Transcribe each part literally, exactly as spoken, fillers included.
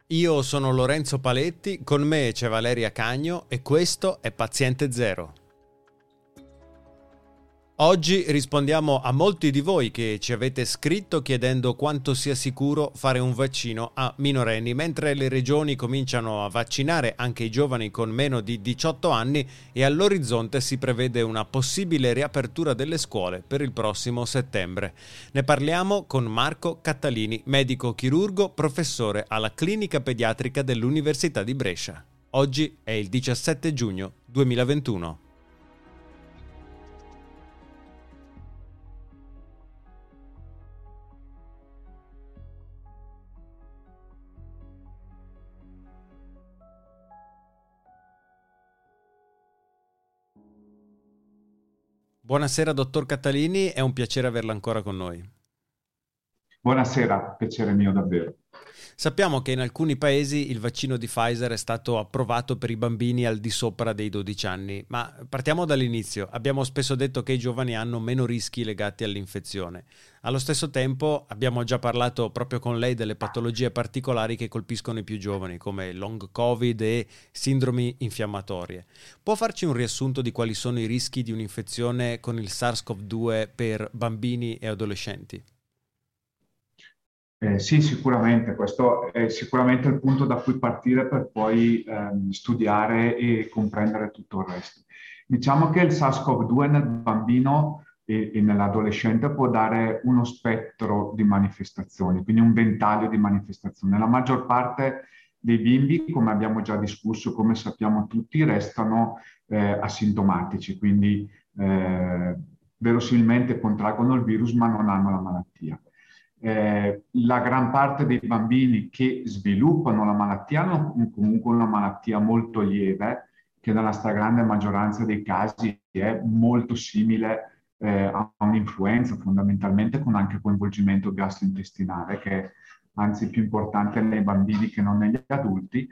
Io sono Lorenzo Paletti, con me c'è Valeria Cagno e questo è Paziente Zero. Oggi rispondiamo a molti di voi che ci avete scritto chiedendo quanto sia sicuro fare un vaccino a minorenni, mentre le regioni cominciano a vaccinare anche i giovani con meno di diciotto anni e all'orizzonte si prevede una possibile riapertura delle scuole per il prossimo settembre. Ne parliamo con Marco Catalini, medico chirurgo, professore alla Clinica Pediatrica dell'Università di Brescia. Oggi è il diciassette giugno duemilaventuno. Buonasera dottor Catalini, è un piacere averla ancora con noi. Buonasera, piacere mio davvero. Sappiamo che in alcuni paesi il vaccino di Pfizer è stato approvato per i bambini al di sopra dei dodici anni, ma partiamo dall'inizio. Abbiamo spesso detto che i giovani hanno meno rischi legati all'infezione. Allo stesso tempo abbiamo già parlato proprio con lei delle patologie particolari che colpiscono i più giovani, come long covid e sindromi infiammatorie. Può farci un riassunto di quali sono i rischi di un'infezione con il SARS-CoV due per bambini e adolescenti? Eh, sì, sicuramente, questo è sicuramente il punto da cui partire per poi ehm, studiare e comprendere tutto il resto. Diciamo che il SARS-CoV due nel bambino e, e nell'adolescente può dare uno spettro di manifestazioni, quindi un ventaglio di manifestazioni. La maggior parte dei bimbi, come abbiamo già discusso, come sappiamo tutti, restano eh, asintomatici, quindi eh, verosimilmente contraggono il virus ma non hanno la malattia. Eh, la gran parte dei bambini che sviluppano la malattia hanno comunque una malattia molto lieve, che nella stragrande maggioranza dei casi è molto simile eh, a un'influenza, fondamentalmente con anche coinvolgimento gastrointestinale, che è anzi più importante nei bambini che non negli adulti.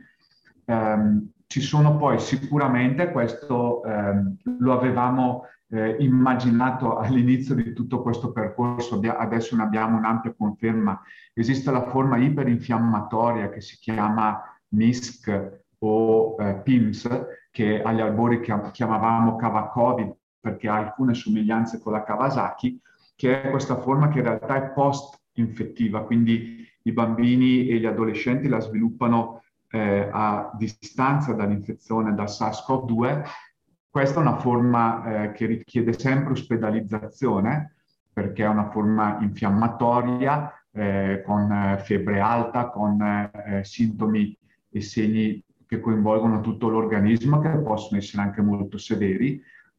Um, ci sono poi sicuramente, questo um, lo avevamo eh, immaginato all'inizio di tutto questo percorso, adesso ne abbiamo un'ampia conferma, esiste la forma iperinfiammatoria che si chiama M I S C o eh, P I M S, che agli albori chiamavamo Cava-Covid perché ha alcune somiglianze con la Kawasaki, che è questa forma che in realtà è post-infettiva, quindi i bambini e gli adolescenti la sviluppano Eh, a distanza dall'infezione da SARS-CoV due. Questa è una forma eh, che richiede sempre ospedalizzazione perché è una forma infiammatoria eh, con eh, febbre alta, con eh, sintomi e segni che coinvolgono tutto l'organismo, che possono essere anche molto severi.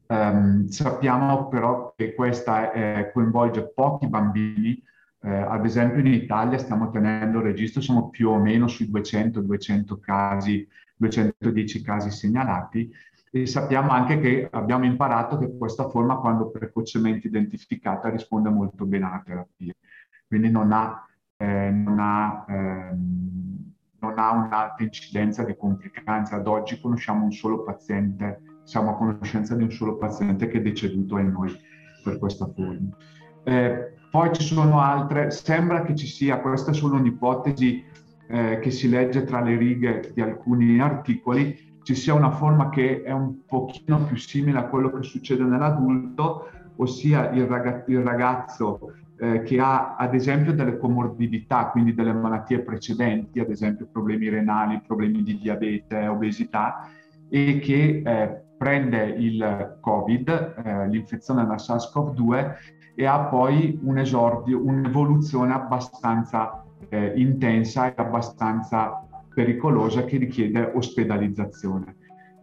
Um, sappiamo però che questa eh, coinvolge pochi bambini. Eh, ad esempio in Italia stiamo tenendo il registro, siamo più o meno sui duecento duecento casi, duecentodieci casi segnalati, e sappiamo anche che abbiamo imparato che questa forma, quando precocemente identificata, risponde molto bene alla terapia. Quindi non ha, eh, non ha, ehm, non ha un'alta incidenza di complicanze. Ad oggi conosciamo un solo paziente, siamo a conoscenza di un solo paziente che è deceduto in noi per questa forma. Eh, poi ci sono altre, sembra che ci sia, questa è solo un'ipotesi eh, che si legge tra le righe di alcuni articoli, ci sia una forma che è un pochino più simile a quello che succede nell'adulto, ossia il, ragazzo, il ragazzo eh, che ha ad esempio delle comorbidità, quindi delle malattie precedenti, ad esempio problemi renali, problemi di diabete, obesità, e che eh, prende il Covid, eh, l'infezione da SARS-CoV due, e ha poi un esordio, un'evoluzione abbastanza eh, intensa e abbastanza pericolosa che richiede ospedalizzazione.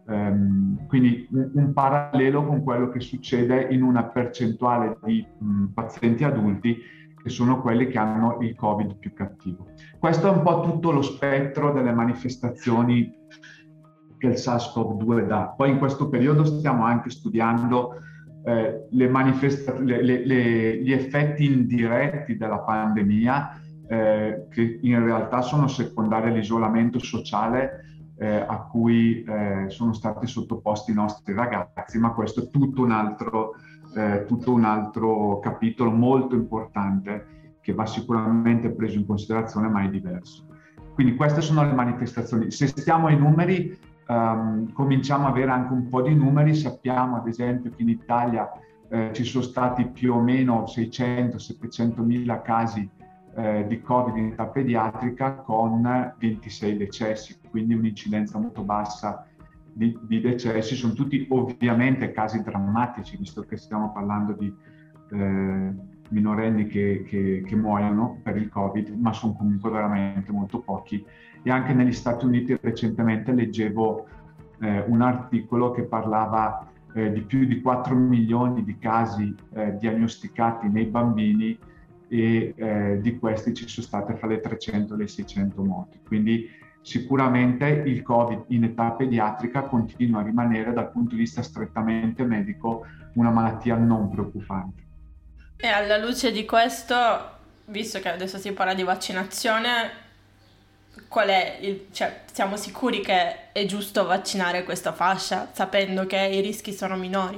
Um, quindi un, un parallelo con quello che succede in una percentuale di mh, pazienti adulti che sono quelli che hanno il Covid più cattivo. Questo è un po' tutto lo spettro delle manifestazioni che il SARS-CoV due dà. Poi in questo periodo stiamo anche studiando eh, le manifesta- le, le, le, gli effetti indiretti della pandemia, eh, che in realtà sono secondari all'isolamento sociale eh, a cui eh, sono stati sottoposti i nostri ragazzi, ma questo è tutto un altro, eh, tutto un altro capitolo molto importante che va sicuramente preso in considerazione, ma è diverso. Quindi queste sono le manifestazioni. Se stiamo ai numeri, um, cominciamo a avere anche un po' di numeri. Sappiamo ad esempio che in Italia eh, ci sono stati più o meno seicento settecento mila casi eh, di Covid in età pediatrica con ventisei decessi, quindi un'incidenza molto bassa di, di decessi. Sono tutti ovviamente casi drammatici, visto che stiamo parlando di eh, minorenni che, che, che muoiono per il Covid, ma sono comunque veramente molto pochi. E anche negli Stati Uniti recentemente leggevo eh, un articolo che parlava eh, di più di quattro milioni di casi eh, diagnosticati nei bambini e eh, di questi ci sono state fra le trecento e le seicento morti. Quindi sicuramente il Covid in età pediatrica continua a rimanere dal punto di vista strettamente medico una malattia non preoccupante. E alla luce di questo, visto che adesso si parla di vaccinazione, qual è il, cioè, siamo sicuri che è giusto vaccinare questa fascia, sapendo che i rischi sono minori?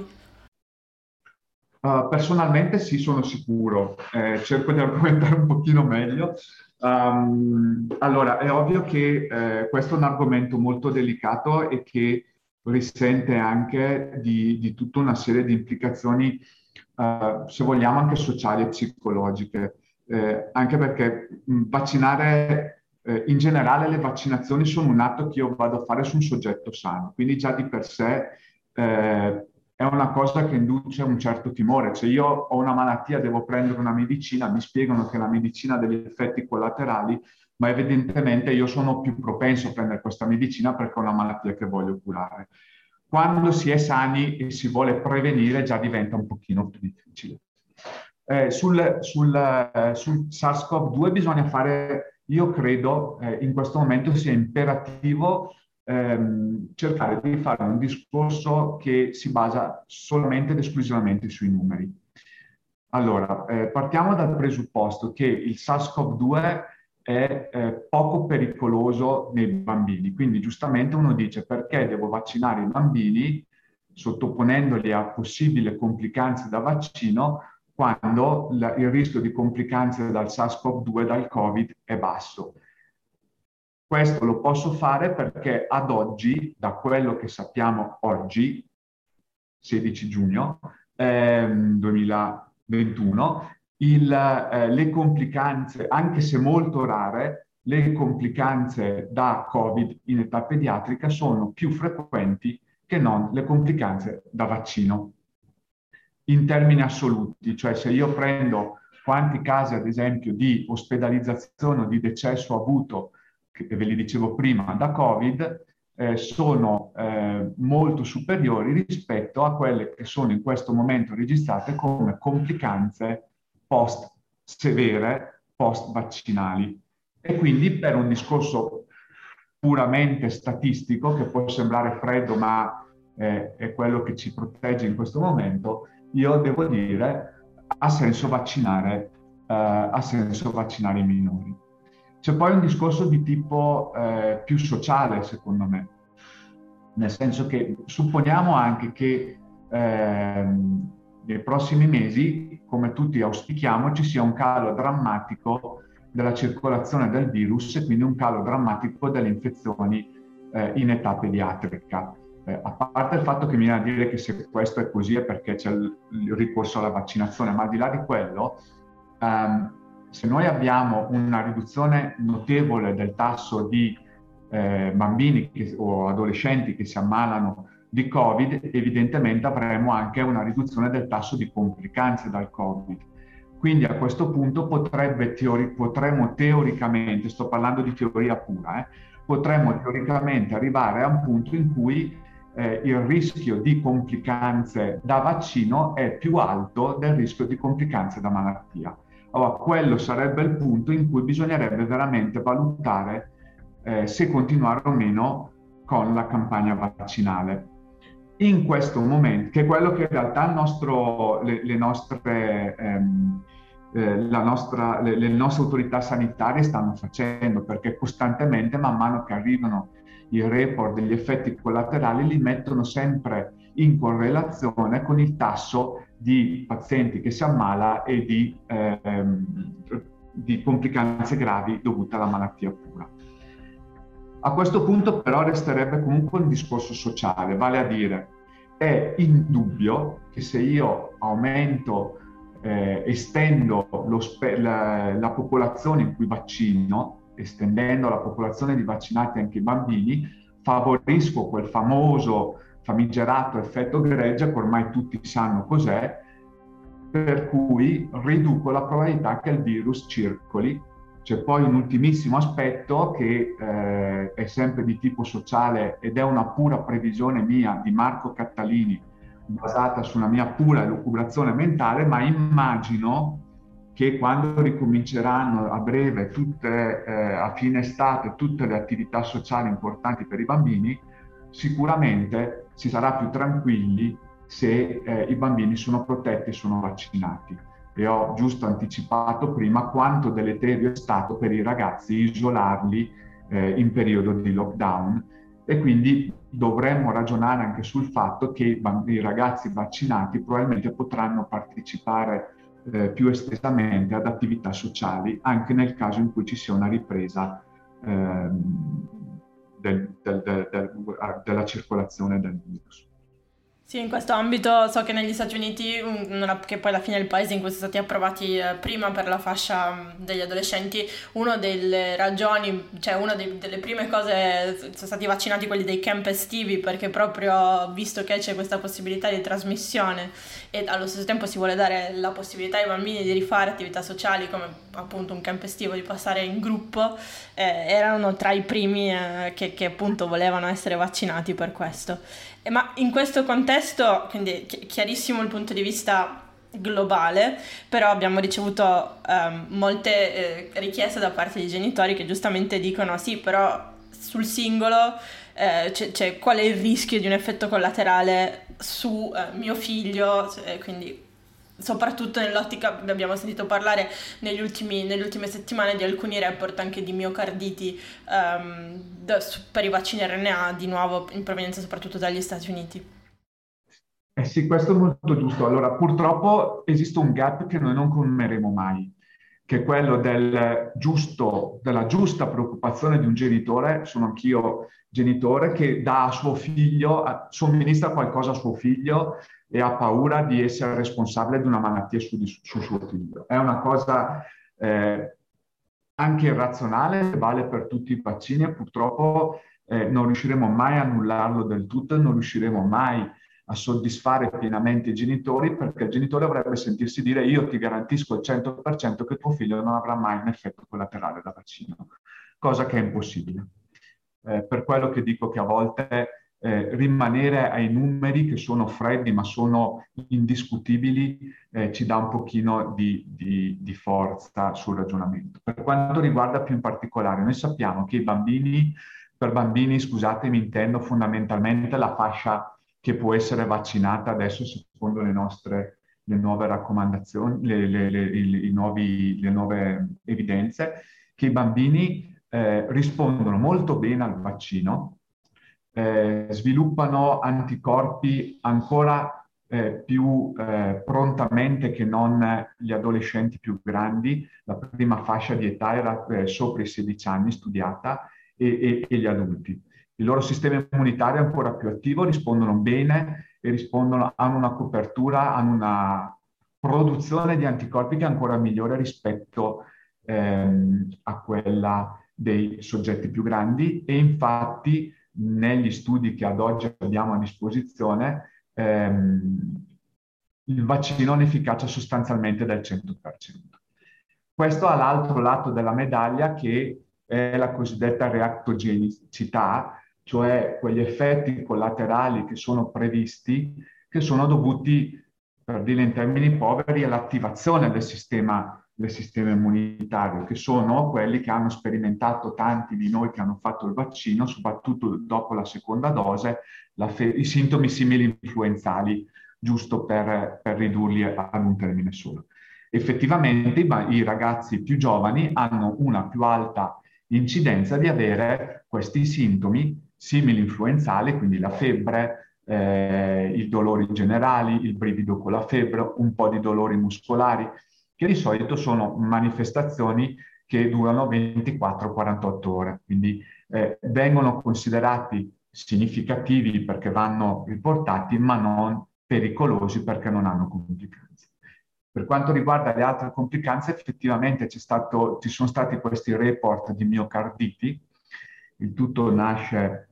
Uh, personalmente sì, sono sicuro. Eh, cerco di argomentare un pochino meglio. Um, allora, è ovvio che eh, questo è un argomento molto delicato e che risente anche di, di tutta una serie di implicazioni, Uh, se vogliamo anche sociali e psicologiche, eh, anche perché mh, vaccinare, eh, in generale le vaccinazioni sono un atto che io vado a fare su un soggetto sano, quindi già di per sé eh, è una cosa che induce un certo timore. Se io ho una malattia, devo prendere una medicina, mi spiegano che la medicina ha degli effetti collaterali, ma evidentemente io sono più propenso a prendere questa medicina perché ho una malattia che voglio curare. Quando si è sani e si vuole prevenire già diventa un pochino più difficile. Eh, sul, sul, eh, sul SARS-CoV due bisogna fare, io credo, eh, in questo momento sia imperativo ehm, cercare di fare un discorso che si basa solamente ed esclusivamente sui numeri. Allora, eh, partiamo dal presupposto che il SARS-CoV due è eh, poco pericoloso nei bambini. Quindi giustamente uno dice: perché devo vaccinare i bambini sottoponendoli a possibili complicanze da vaccino quando la, il rischio di complicanze dal SARS-CoV due, dal Covid, è basso? Questo lo posso fare perché ad oggi, da quello che sappiamo oggi, sedici giugno ehm, duemilaventuno, Il, eh, le complicanze, anche se molto rare, le complicanze da Covid in età pediatrica sono più frequenti che non le complicanze da vaccino. In termini assoluti, cioè se io prendo quanti casi, ad esempio, di ospedalizzazione o di decesso avuto, che ve li dicevo prima, da Covid, eh, sono eh, molto superiori rispetto a quelle che sono in questo momento registrate come complicanze post severe, post vaccinali. E quindi per un discorso puramente statistico, che può sembrare freddo, ma eh, è quello che ci protegge in questo momento, io devo dire ha senso vaccinare, eh, ha senso vaccinare i minori. C'è poi un discorso di tipo eh, più sociale, secondo me, nel senso che supponiamo anche che ehm, nei prossimi mesi, come tutti auspichiamo, ci sia un calo drammatico della circolazione del virus e quindi un calo drammatico delle infezioni eh, in età pediatrica. Eh, a parte il fatto che mi viene a dire che se questo è così è perché c'è il, il ricorso alla vaccinazione, ma al di là di quello, ehm, se noi abbiamo una riduzione notevole del tasso di eh, bambini che, o adolescenti che si ammalano di Covid, evidentemente avremo anche una riduzione del tasso di complicanze dal Covid. Quindi a questo punto potrebbe teori- potremmo teoricamente, sto parlando di teoria pura, eh, potremmo teoricamente arrivare a un punto in cui eh, il rischio di complicanze da vaccino è più alto del rischio di complicanze da malattia. Allora, quello sarebbe il punto in cui bisognerebbe veramente valutare eh, se continuare o meno con la campagna vaccinale. In questo momento, che è quello che in realtà il nostro, le, le, nostre, ehm, eh, la nostra, le, le nostre autorità sanitarie stanno facendo, perché costantemente, man mano che arrivano i report degli effetti collaterali, li mettono sempre in correlazione con il tasso di pazienti che si ammala e di, ehm, di complicanze gravi dovute alla malattia pura. A questo punto però resterebbe comunque un discorso sociale, vale a dire, è indubbio che se io aumento, eh, estendo lo spe- la, la popolazione in cui vaccino, estendendo la popolazione di vaccinati anche ai bambini, favorisco quel famoso famigerato effetto gregge che ormai tutti sanno cos'è, per cui riduco la probabilità che il virus circoli. C'è poi un ultimissimo aspetto che eh, è sempre di tipo sociale ed è una pura previsione mia di Marco Cattalini, basata su una mia pura elucubrazione mentale, ma immagino che quando ricominceranno a breve, tutte, eh, a fine estate, tutte le attività sociali importanti per i bambini, sicuramente si sarà più tranquilli se eh, i bambini sono protetti e sono vaccinati. E ho giusto anticipato prima quanto deleterio è stato per i ragazzi isolarli eh, in periodo di lockdown, e quindi dovremmo ragionare anche sul fatto che i, i ragazzi vaccinati probabilmente potranno partecipare eh, più estesamente ad attività sociali, anche nel caso in cui ci sia una ripresa eh, del, del, del, del, della circolazione del virus. Sì, in questo ambito so che negli Stati Uniti, una, che poi alla fine è il paese in cui sono stati approvati eh, prima per la fascia degli adolescenti, una delle ragioni, cioè una dei, delle prime cose, sono stati vaccinati quelli dei camp estivi, perché proprio visto che c'è questa possibilità di trasmissione e allo stesso tempo si vuole dare la possibilità ai bambini di rifare attività sociali come appunto un camp estivo, di passare in gruppo, eh, erano tra i primi eh, che, che appunto volevano essere vaccinati per questo. Ma in questo contesto, quindi chiarissimo il punto di vista globale, però abbiamo ricevuto um, molte eh, richieste da parte dei genitori che giustamente dicono sì, però sul singolo eh, c'è, c'è qual è il rischio di un effetto collaterale su eh, mio figlio, eh, quindi soprattutto nell'ottica, abbiamo sentito parlare negli ultimi, nelle ultime settimane di alcuni report anche di miocarditi um, da, per i vaccini R N A, di nuovo in provenienza soprattutto dagli Stati Uniti. Eh sì, questo è molto giusto. Allora, purtroppo esiste un gap che noi non colmeremo mai, che è quello del giusto, della giusta preoccupazione di un genitore, sono anch'io genitore, che dà a suo figlio, somministra qualcosa a suo figlio e ha paura di essere responsabile di una malattia su, su suo figlio. È una cosa eh, anche irrazionale, vale per tutti i vaccini e purtroppo eh, non riusciremo mai a annullarlo del tutto e non riusciremo mai a soddisfare pienamente i genitori, perché il genitore dovrebbe sentirsi dire io ti garantisco al cento per cento che tuo figlio non avrà mai un effetto collaterale da vaccino, cosa che è impossibile. Eh, per quello che dico che a volte eh, rimanere ai numeri che sono freddi ma sono indiscutibili eh, ci dà un pochino di, di, di forza sul ragionamento. Per quanto riguarda più in particolare, noi sappiamo che i bambini, per bambini, scusatemi, intendo fondamentalmente la fascia che può essere vaccinata adesso secondo le nostre le nuove raccomandazioni, le, le, le, i, i nuovi, le nuove evidenze, che i bambini eh, rispondono molto bene al vaccino, eh, sviluppano anticorpi ancora eh, più eh, prontamente che non gli adolescenti più grandi. La prima fascia di età era eh, sopra i sedici anni studiata e, e, e gli adulti. Il loro sistema immunitario è ancora più attivo, rispondono bene e rispondono, hanno una copertura, hanno una produzione di anticorpi che è ancora migliore rispetto ehm, a quella dei soggetti più grandi, e infatti negli studi che ad oggi abbiamo a disposizione ehm, il vaccino ha un'efficacia sostanzialmente del cento per cento. Questo ha l'altro lato della medaglia, che è la cosiddetta reactogenicità, cioè quegli effetti collaterali che sono previsti, che sono dovuti, per dire in termini poveri, all'attivazione del sistema, del sistema immunitario, che sono quelli che hanno sperimentato tanti di noi che hanno fatto il vaccino, soprattutto dopo la seconda dose, la i sintomi simili influenzali, giusto per, per ridurli ad un termine solo. Effettivamente i, i ragazzi più giovani hanno una più alta incidenza di avere questi sintomi simili influenzali, quindi la febbre, eh, i dolori generali, il brivido con la febbre, un po' di dolori muscolari, che di solito sono manifestazioni che durano ventiquattro quarantotto ore, quindi eh, vengono considerati significativi perché vanno riportati, ma non pericolosi perché non hanno complicanze. Per quanto riguarda le altre complicanze, effettivamente c'è stato, ci sono stati questi report di miocarditi. Il tutto nasce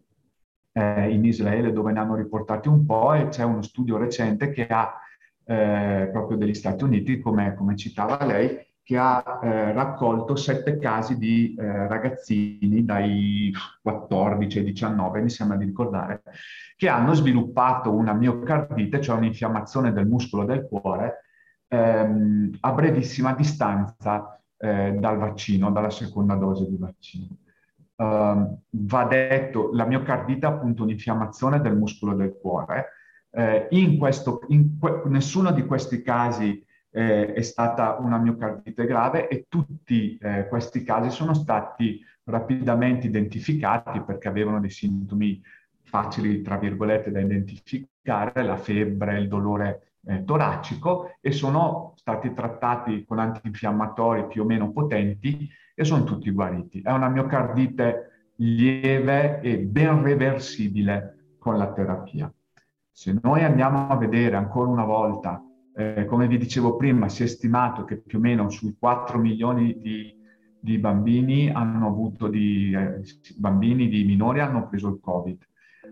eh, in Israele, dove ne hanno riportati un po', e c'è uno studio recente che ha, eh, proprio degli Stati Uniti, come, come citava lei, che ha eh, raccolto sette casi di eh, ragazzini dai quattordici ai diciannove, mi sembra di ricordare, che hanno sviluppato una miocardite, cioè un'infiammazione del muscolo del cuore, ehm, a brevissima distanza eh, dal vaccino, dalla seconda dose di vaccino. Uh, va detto, la miocardite è appunto un'infiammazione del muscolo del cuore. Eh, in questo, in que- nessuno di questi casi eh, è stata una miocardite grave, e tutti eh, questi casi sono stati rapidamente identificati perché avevano dei sintomi facili, tra virgolette, da identificare: la febbre, il dolore eh, toracico, e sono stati trattati con antinfiammatori più o meno potenti e sono tutti guariti. È una miocardite lieve e ben reversibile con la terapia. Se noi andiamo a vedere ancora una volta, eh, come vi dicevo prima, si è stimato che più o meno sui quattro milioni di, di bambini hanno avuto di, eh, bambini di minori hanno preso il Covid.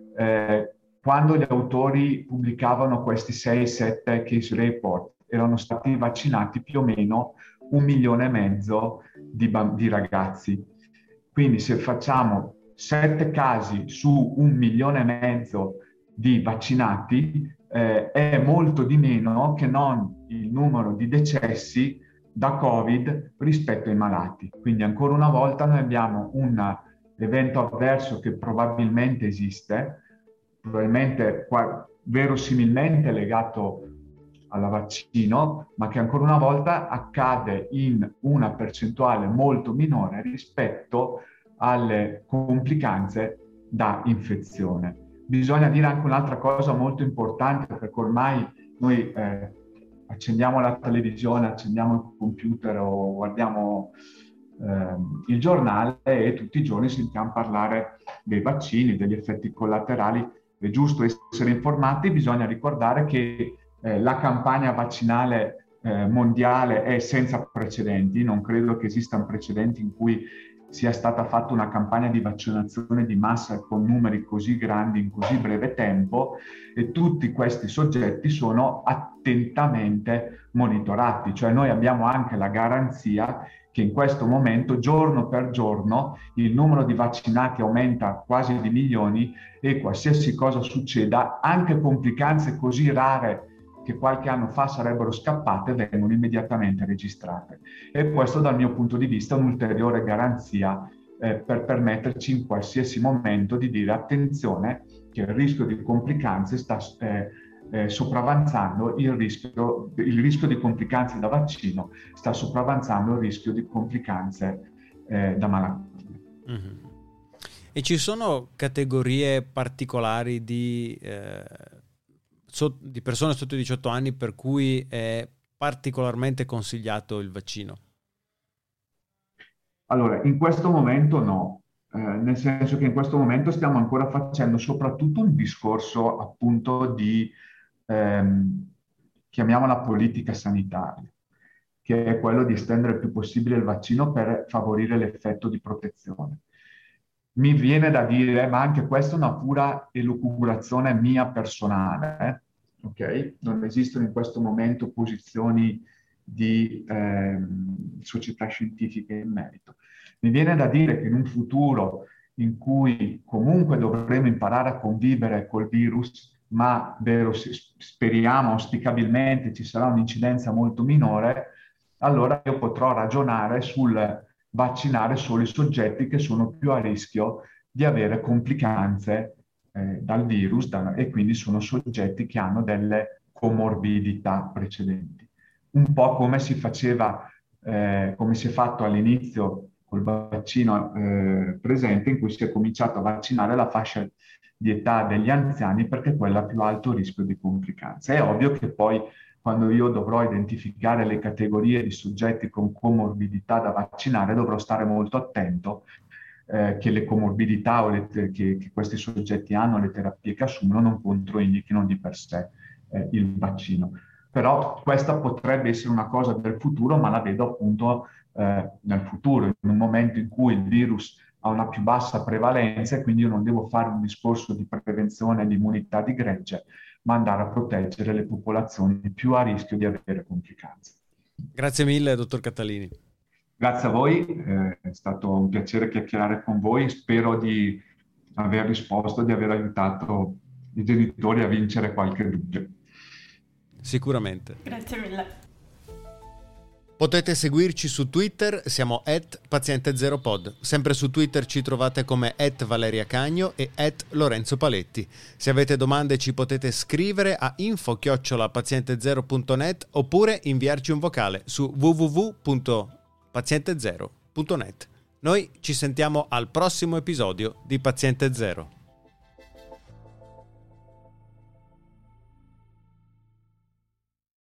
Eh, quando gli autori pubblicavano questi sei sette case report, erano stati vaccinati più o meno un milione e mezzo di, di ragazzi. Quindi se facciamo sette casi su un milione e mezzo di vaccinati, eh, è molto di meno che non il numero di decessi da Covid rispetto ai malati. Quindi ancora una volta noi abbiamo un evento avverso che probabilmente esiste, probabilmente qua, verosimilmente legato al vaccino, ma che ancora una volta accade in una percentuale molto minore rispetto alle complicanze da infezione. Bisogna dire anche un'altra cosa molto importante, perché ormai noi eh, accendiamo la televisione, accendiamo il computer o guardiamo eh, il giornale e tutti i giorni sentiamo parlare dei vaccini, degli effetti collaterali. È giusto essere informati, bisogna ricordare che eh, la campagna vaccinale eh, mondiale è senza precedenti. Non credo che esistano precedenti in cui sia stata fatta una campagna di vaccinazione di massa con numeri così grandi in così breve tempo, e tutti questi soggetti sono attentamente monitorati. Cioè noi abbiamo anche la garanzia che in questo momento, giorno per giorno, il numero di vaccinati aumenta quasi di milioni, e qualsiasi cosa succeda, anche complicanze così rare che qualche anno fa sarebbero scappate, vengono immediatamente registrate. E questo, dal mio punto di vista, è un'ulteriore garanzia eh, per permetterci in qualsiasi momento di dire: attenzione, che il rischio di complicanze sta eh, eh, sopravanzando il rischio, il rischio di complicanze da vaccino sta sopravanzando il rischio di complicanze eh, da malattie. Mm-hmm. E ci sono categorie particolari di, eh, so, di persone sotto i diciotto anni per cui è particolarmente consigliato il vaccino? Allora, in questo momento no, eh, nel senso che in questo momento stiamo ancora facendo soprattutto un discorso appunto di, ehm, chiamiamola politica sanitaria, che è quello di estendere il più possibile il vaccino per favorire l'effetto di protezione. Mi viene da dire, ma anche questa è una pura elucubrazione mia personale, eh? Ok? Non esistono in questo momento posizioni di eh, società scientifiche in merito. Mi viene da dire che in un futuro in cui comunque dovremo imparare a convivere col virus, ma vero, speriamo auspicabilmente ci sarà un'incidenza molto minore, allora io potrò ragionare sul vaccinare solo i soggetti che sono più a rischio di avere complicanze eh, dal virus, da, e quindi sono soggetti che hanno delle comorbidità precedenti. Un po' come si faceva, eh, come si è fatto all'inizio col vaccino eh, presente, in cui si è cominciato a vaccinare la fascia di età degli anziani perché è quella a più alto rischio di complicanze. È ovvio che poi quando io dovrò identificare le categorie di soggetti con comorbidità da vaccinare, dovrò stare molto attento eh, che le comorbidità o le te- che, che questi soggetti hanno, le terapie che assumono, non controindichino di per sé eh, il vaccino. Però questa potrebbe essere una cosa del futuro, ma la vedo appunto eh, nel futuro, in un momento in cui il virus ha una più bassa prevalenza e quindi io non devo fare un discorso di prevenzione di immunità di gregge, ma andare a proteggere le popolazioni più a rischio di avere complicanze. Grazie mille, dottor Catalini. Grazie a voi, eh, è stato un piacere chiacchierare con voi, spero di aver risposto, di aver aiutato i genitori a vincere qualche dubbio. Sicuramente. Grazie mille. Potete seguirci su Twitter, siamo at paziente zero pod. Sempre su Twitter ci trovate come at Valeria Cagno e at Lorenzo Paletti. Se avete domande ci potete scrivere a info chiocciola paziente zero punto net oppure inviarci un vocale su w w w punto paziente zero punto net. Noi ci sentiamo al prossimo episodio di Paziente Zero.